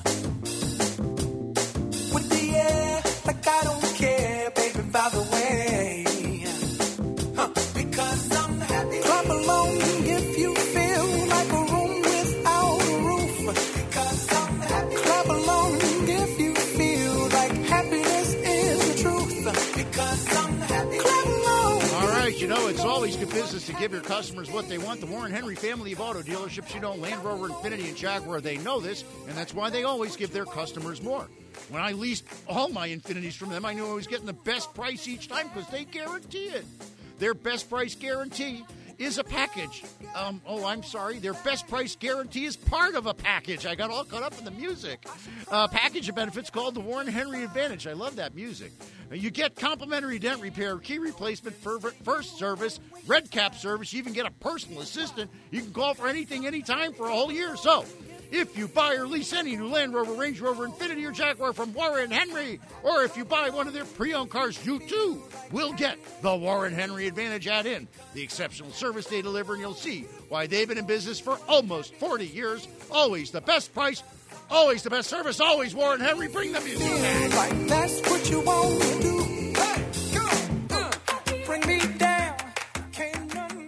With the air, like I don't care, baby, by the way. Huh. Because I'm happy. Clap along if you feel like a room without a roof. Because I'm happy. Clap along if you feel like happiness is the truth. Because I'm happy. Clap along. All right, you know, it's always good business to give your customers what they want. The Warren Henry family of auto dealerships, you know, Land Rover, Infiniti, and Jaguar, they know this, and that's why they always give their customers more. When I leased all my Infinitis from them, I knew I was getting the best price each time because they guarantee it. Their best price guarantee is a package. Um, oh, I'm sorry. Their best price guarantee is part of a package. I got all caught up in the music. Uh, package of benefits called the Warren Henry Advantage. I love that music. Uh, you get complimentary dent repair, key replacement, first service, red cap service. You even get a personal assistant. You can call for anything, anytime for a whole year. So, if you buy or lease any new Land Rover, Range Rover, Infiniti, or Jaguar from Warren Henry, or if you buy one of their pre-owned cars, you too will get the Warren Henry Advantage add-in. The exceptional service they deliver, and you'll see why they've been in business for almost forty years. Always the best price, always the best service, always Warren Henry. Bring the music back. Like that's what you want to do. Hey, come on, uh, bring me down. Can't none.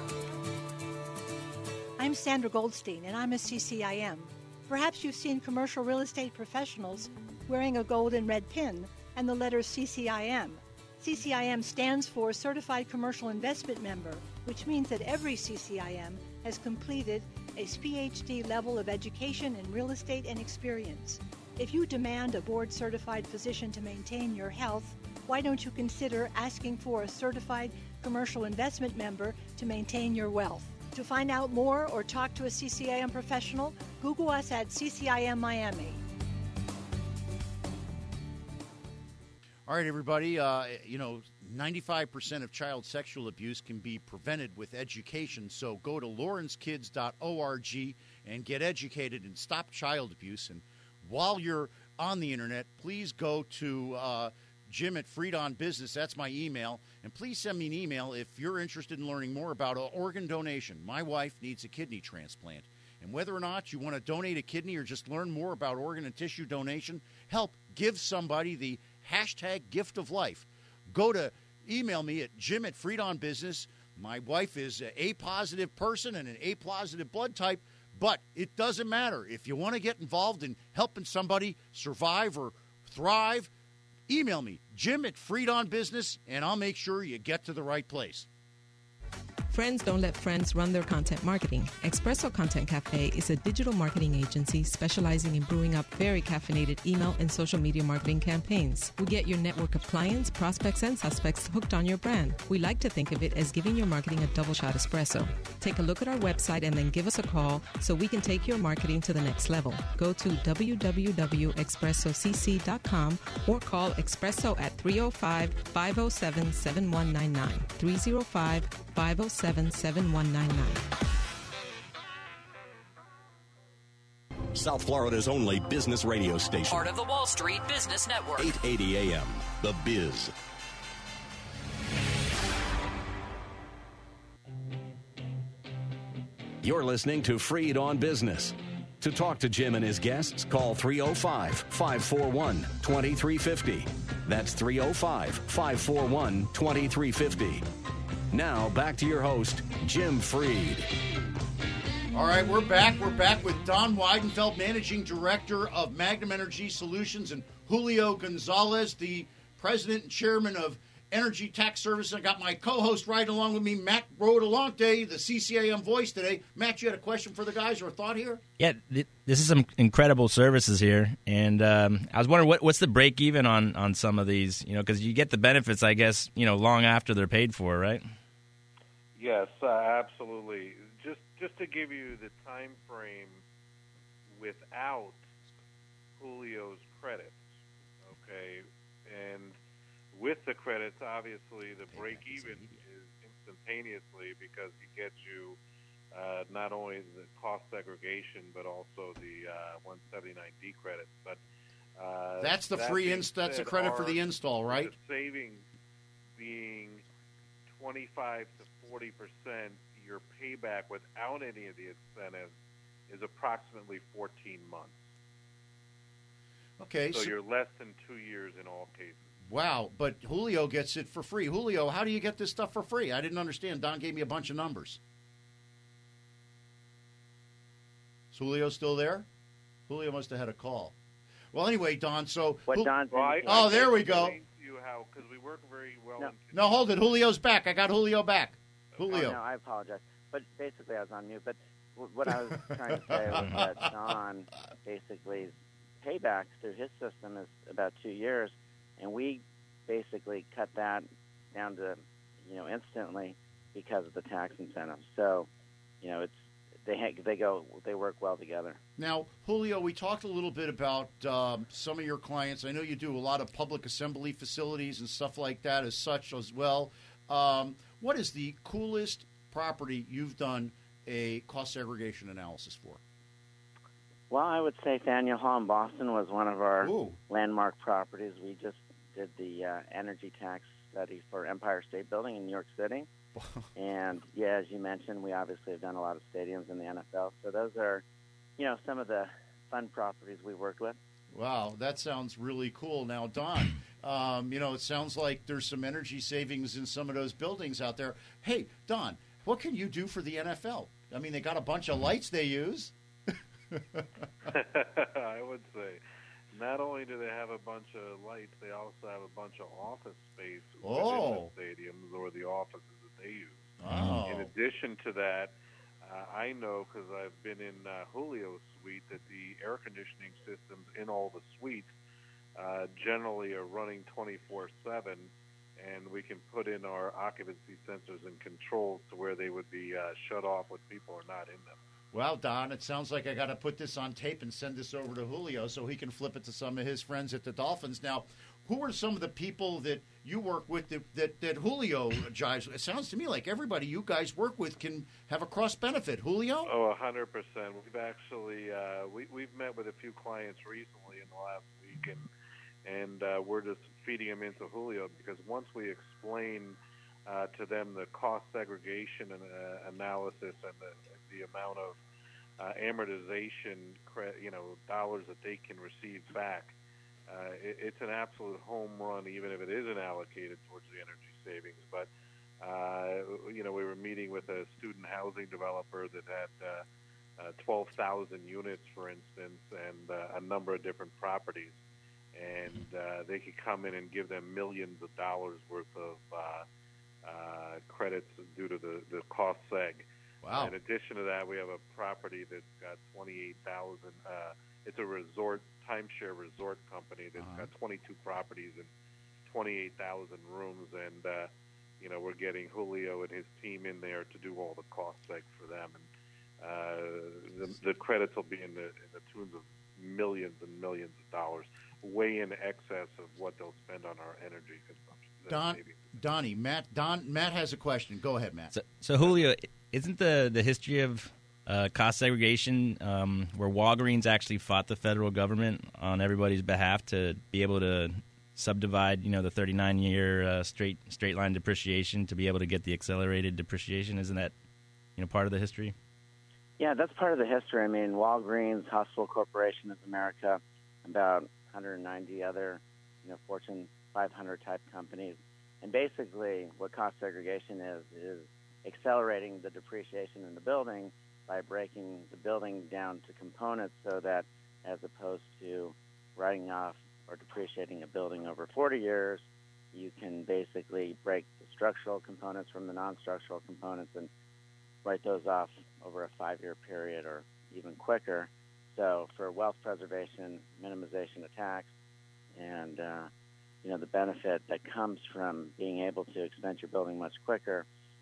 I'm Sandra Goldstein, and I'm a C C I M. Perhaps you've seen commercial real estate professionals wearing a gold and red pin and the letters C C I M. C C I M stands for Certified Commercial Investment Member, which means that every C C I M has completed a P H D level of education in real estate and experience. If you demand a board-certified position to maintain your health, why don't you consider asking for a Certified Commercial Investment Member to maintain your wealth? To find out more or talk to a C C I M professional, Google us at C C I M Miami. All right, everybody, uh, you know, ninety-five percent of child sexual abuse can be prevented with education, so go to lawrence kids dot org and get educated and stop child abuse. And while you're on the internet, please go to uh, Jim at Freed on Business. That's my email. And please send me an email if you're interested in learning more about organ donation. My wife needs a kidney transplant. And whether or not you want to donate a kidney or just learn more about organ and tissue donation, help give somebody the hashtag gift of life. Go to email me at Jim at Freed on Business. My wife is an A-positive person and an A-positive blood type, but it doesn't matter. If you want to get involved in helping somebody survive or thrive, email me, Jim at Freed on Business, and I'll make sure you get to the right place. Friends don't let friends run their content marketing. Espresso Content Cafe is a digital marketing agency specializing in brewing up very caffeinated email and social media marketing campaigns. We get your network of clients, prospects, and suspects hooked on your brand. We like to think of it as giving your marketing a double shot espresso. Take a look at our website and then give us a call so we can take your marketing to the next level. Go to w w w dot espresso c c dot com or call Espresso at three oh five, five oh seven, seven one nine nine. three oh five, five oh seven, seven one nine nine. South Florida's only business radio station. Part of the Wall Street Business Network. eight eighty A M, The Biz. You're listening to Freed on Business. To talk to Jim and his guests, call three oh five, five four one, two three five oh. That's three oh five, five four one, two three five oh. Now, back to your host, Jim Freed. All right, we're back. We're back with Don Weidenfeld, Managing Director of Magnum Energy Solutions, and Julio Gonzalez, the President and Chairman of Energy Tax Services. I got my co-host right along with me, Matt Rodolante, the C C I M voice today. Matt, you had a question for the guys or a thought here? Yeah, th- this is some incredible services here, and um, I was wondering what, what's the break even on, on some of these? You know, because you get the benefits, I guess, you know, long after they're paid for, right? Yes, uh, absolutely. Just just to give you the time frame without Julio's credits, okay, and with the credits, obviously the break even is instantaneously because he gets you uh, not only the cost segregation but also the uh, one seventy-nine D credits. But uh, that's the that free inst- That's a credit for the install, right? The savings being twenty-five to forty percent, your payback without any of the incentives is approximately fourteen months. Okay, so, so you're less than two years in all cases. Wow, but Julio gets it for free. Julio, how do you get this stuff for free? I didn't understand. Don gave me a bunch of numbers. Is Julio still there? Julio must have had a call. Well, anyway, Don, so... What Jul- Don? Well, I, oh, I there we go. You how because we work very well. No. In No, hold it. Julio's back. I got Julio back. Julio. Oh, no, I apologize. But basically, I was on mute. But w- what I was trying to say was that Don basically payback through his system is about two years, and we basically cut that down to, you know, instantly because of the tax incentives. So, you know, it's they ha- they go they work well together. Now, Julio, we talked a little bit about um, some of your clients. I know you do a lot of public assembly facilities and stuff like that as such as well. Um, what is the coolest property you've done a cost segregation analysis for? Well, I would say Faneuil Hall in Boston was one of our Ooh. landmark properties. We just did the uh, energy tax study for Empire State Building in New York City. And, yeah, as you mentioned, we obviously have done a lot of stadiums in the N F L. So those are, you know, some of the fun properties we worked with. Wow, that sounds really cool. Now, Don, um, you know, it sounds like there's some energy savings in some of those buildings out there. Hey, Don, what can you do for the N F L? I mean, they got a bunch of lights they use. I would say not only do they have a bunch of lights, they also have a bunch of office space oh. within the stadiums or the offices that they use. Oh. In addition to that, uh, I know because I've been in uh, Julio's suite that the air conditioning systems in all the suites uh, generally are running twenty-four seven, and we can put in our occupancy sensors and controls to where they would be uh, shut off when people are not in them. Well, Don, it sounds like I got to put this on tape and send this over to Julio so he can flip it to some of his friends at the Dolphins. Now, who are some of the people that you work with that, that, that Julio jives? It sounds to me like everybody you guys work with can have a cross benefit. Julio? Oh, a hundred percent. We've actually uh, we we've met with a few clients recently in the last week, and and uh, we're just feeding them into Julio because once we explain uh, to them the cost segregation and uh, analysis and the the amount of uh, amortization, cre- you know, dollars that they can receive back. Uh, it, it's an absolute home run, even if it isn't allocated towards the energy savings. But, uh, you know, we were meeting with a student housing developer that had uh, uh, twelve thousand units, for instance, and uh, a number of different properties. And uh, they could come in and give them millions of dollars worth of uh, uh, credits due to the, the cost seg. Wow. In addition to that, we have a property that's got twenty-eight thousand. Uh, it's a resort, timeshare resort company that's Uh-huh. got twenty-two properties and twenty-eight thousand rooms. And, uh, you know, we're getting Julio and his team in there to do all the cost seg for them. And uh, the, the credits will be in the, in the tunes of millions and millions of dollars, way in excess of what they'll spend on our energy consumption. Don, Donnie, Matt, Don, Matt has a question. Go ahead, Matt. So, so Julio, isn't the, the history of uh, cost segregation um, where Walgreens actually fought the federal government on everybody's behalf to be able to subdivide, you know, the thirty-nine year uh, straight straight line depreciation to be able to get the accelerated depreciation? Isn't that, you know, part of the history? Yeah, that's part of the history. I mean, Walgreens, Hospital Corporation of America, about one hundred ninety other, you know, Fortune five hundred type companies. And basically what cost segregation is, is accelerating the depreciation in the building by breaking the building down to components so that as opposed to writing off or depreciating a building over forty years, you can basically break the structural components from the non-structural components and write those off over a five-year period or even quicker. So for wealth preservation, minimization of tax, and uh, you know, the benefit that comes from being able to expense your building much quicker,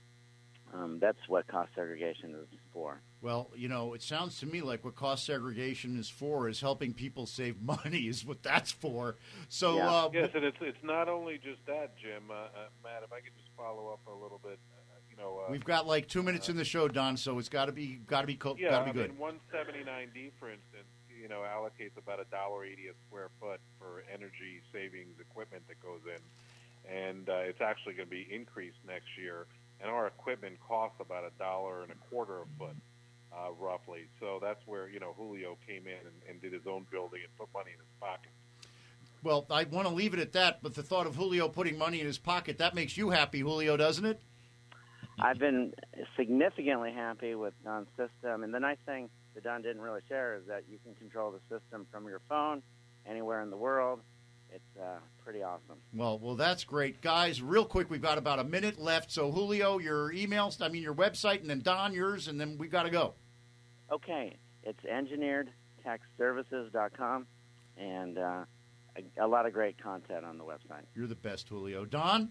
um, that's what cost segregation is for. Well, you know, it sounds to me like what cost segregation is for is helping people save money is what that's for. So Yeah. uh, Yes, and it's it's not only just that, Jim. Uh, uh, Matt, if I could just follow up a little bit, uh, you know, uh, we've got like two minutes in the show, Don. So it's got to be got to be co- yeah, got to I be good. mean, one seventy-nine D, for instance, you know, allocates about a dollar eighty a square foot for energy savings equipment that goes in, and uh, it's actually going to be increased next year. And our equipment costs about a dollar and a quarter a foot, uh, roughly. So that's where, you know, Julio came in and, and did his own building and put money in his pocket. Well, I want to leave it at that. But the thought of Julio putting money in his pocket, that makes you happy, Julio, doesn't it? I've been significantly happy with Don's system. And the nice thing that Don didn't really share is that you can control the system from your phone anywhere in the world. It's uh, pretty awesome. Well, well, that's great. Guys, real quick, we've got about a minute left. So, Julio, your emails, I mean, your website, and then Don, yours, and then we've got to go. Okay. It's engineered tax services dot com, and uh, a, a lot of great content on the website. You're the best, Julio. Don?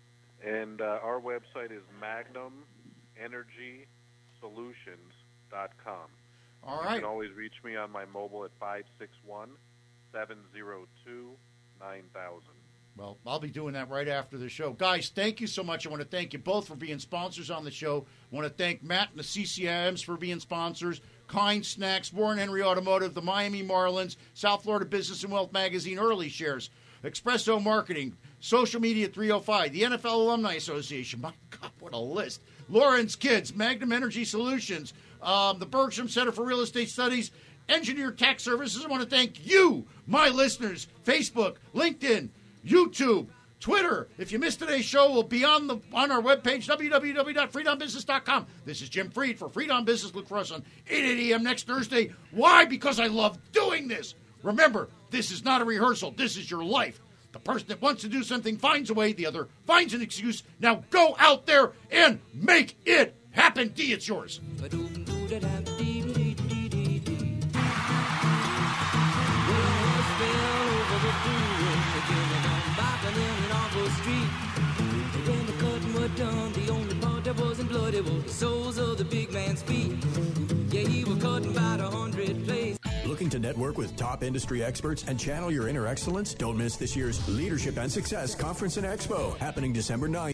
And uh, our website is magnum energy solutions dot com. All you right. You can always reach me on my mobile at five six one, seven zero two, nine thousand. Well, I'll be doing that right after the show. Guys, thank you so much. I want to thank you both for being sponsors on the show. I want to thank Matt and the C C I Ms for being sponsors, Kind Snacks, Warren Henry Automotive, the Miami Marlins, South Florida Business and Wealth Magazine, Early Shares, Expresso Marketing, Social Media three oh five, the N F L Alumni Association. My God, what a list. Lawrence Kids, Magnum Energy Solutions, um, the Bergstrom Center for Real Estate Studies, Engineer Tax Services. I want to thank you, my listeners, Facebook, LinkedIn, YouTube, Twitter. If you missed today's show, we'll be on the on our webpage, w w w dot freedom business dot com. This is Jim Freed for Freedom Business. Look for us on eight a m next Thursday. Why? Because I love doing this. Remember, this is not a rehearsal. This is your life. The person that wants to do something finds a way. The other finds an excuse. Now go out there and make it happen. D, it's yours. Done. The only part that wasn't bloody was the soles of the big man's feet. Yeah, he was cutting by a hundred places. Looking Looking to network with top industry experts and channel your inner excellence? Don't miss this year's Leadership and Success Conference and Expo, happening December ninth.